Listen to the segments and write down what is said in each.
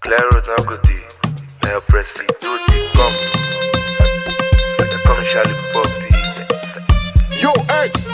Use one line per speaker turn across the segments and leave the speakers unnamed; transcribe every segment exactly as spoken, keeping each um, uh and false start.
Claro, d'un côté, mais après si tout dit comme, c'est comme Charlie Poppy.
Yo, X!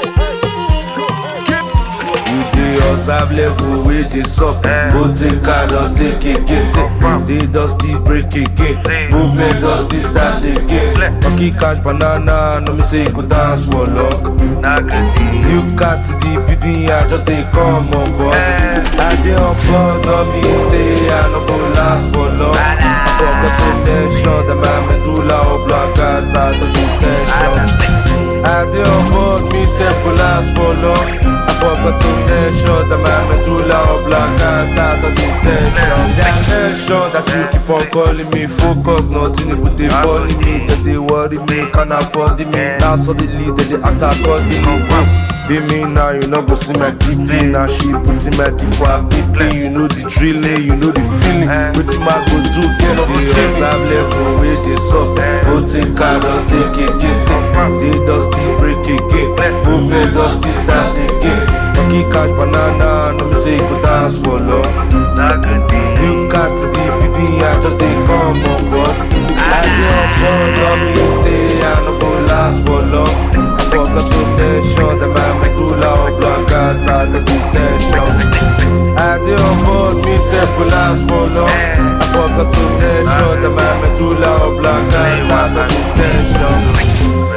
You dey observe level wey dey sup. Botica don take again. Say they dusty break again. Movement dusty start again. Monkey catch banana, no me say go dance for long. New cat to the building, I just dey come on board. I dey on board, no me say I no go last for long. I forgot to mention that my medulla oblongata no do tensions. I dey on board, me say go last for long. I forgot to mention that my medulla oblongata no do tensions. Mention that you keep on calling me, focus nothing if they follow me, that they worry me, can't afford me. Now suddenly they dey act accordingly. Be me now, you know go see my D P. Now she putting my D for a P P. You know the drilling, you know the feeling. Putting my go to get up the observe level where they suck. Go take card or take it, kiss it. They dusty break again. Movement dusty start again. Monkey catch banana, no me say go dance for long. You got to the P D, I just dey come on board. I dey on board, no me say I no go last for long. I forgot to mention that my medulla oblongata no do tensions. I dey on board, me say go last for long. I forgot to mention that my medulla oblongata no do tensions.